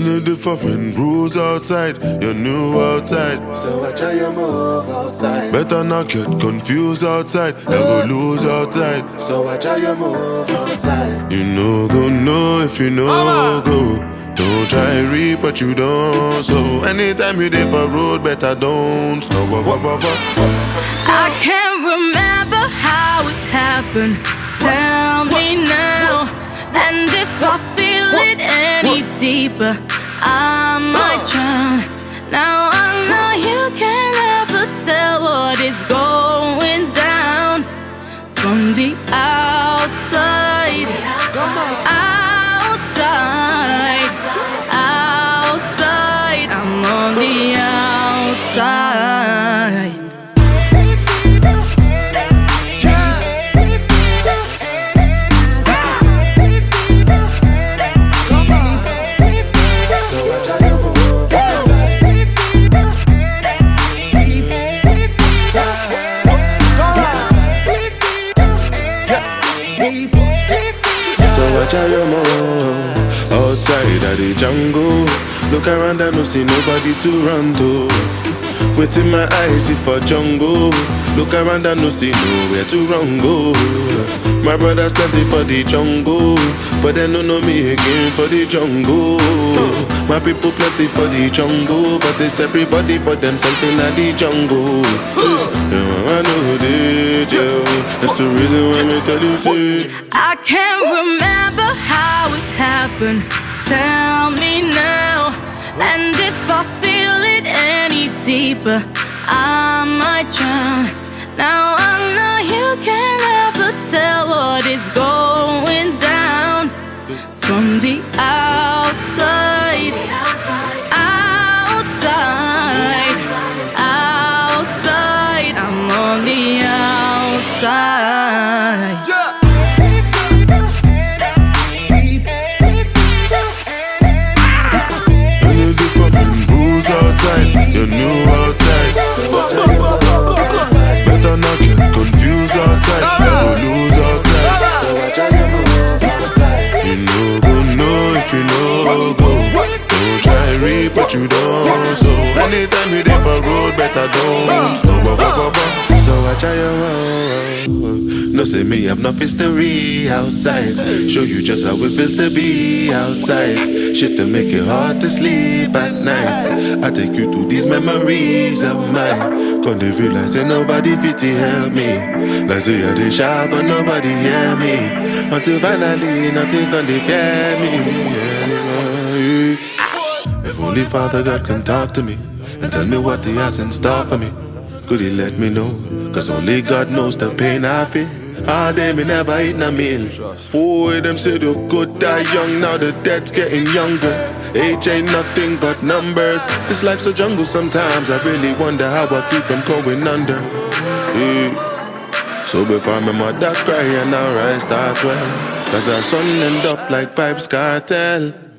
And the different rules outside, you're new outside. So watch how you move outside. Better not get confused outside, never lose outside. So watch how you move outside. You know go know if you know go. Don't try reap what you don't. So anytime you dey for road, better don't. No, I can't remember how it happened. Tell me now. And if I feel it any deeper, I might drown. Now I know you can never tell what is going down from the outside. Outside, I'm on the outside. Watch how you move outside of the jungle. Look around and no see nobody to run to. Within my eyes if for jungle. Look around and no see nowhere to run go. My brothers plenty for the jungle, but they don't know me again for the jungle. My people plenty for the jungle, but it's everybody for themselves in the jungle. I know that, yeah. That's the reason why me tell you say I can't remember how it happened. Tell me now. And if I feel it any deeper, I might drown. Now I know you can never tell what is going down from the outside. Outside, I'm on the outside. And the different rules outside, you're new outside. Better not get confused outside, never lose outside. So watch how you move outside. You know go know if you know go. Don't try reap what you don't. So anytime you dey for road, better don't. So watch how you move. No say me have no history outside. Show you just how it feels to be outside. Shit to make it hard to sleep at night. I take you to these memories of mine. Can't realize that nobody fit to help me. Like say I dey sharp but nobody hear me. Until finally nothing can fear me. If only Father God can talk to me and tell me what He has in store for me. Could He let me know? Cause only God knows the pain I feel. All day me never eaten a meal. Boy, them say the good die young, now the dead's getting younger. Age ain't nothing but numbers. This life's a jungle sometimes. I really wonder how I keep from going under. Yeah. So before my mother cry and our rise starts well, cause our son end up like Vybz Kartel.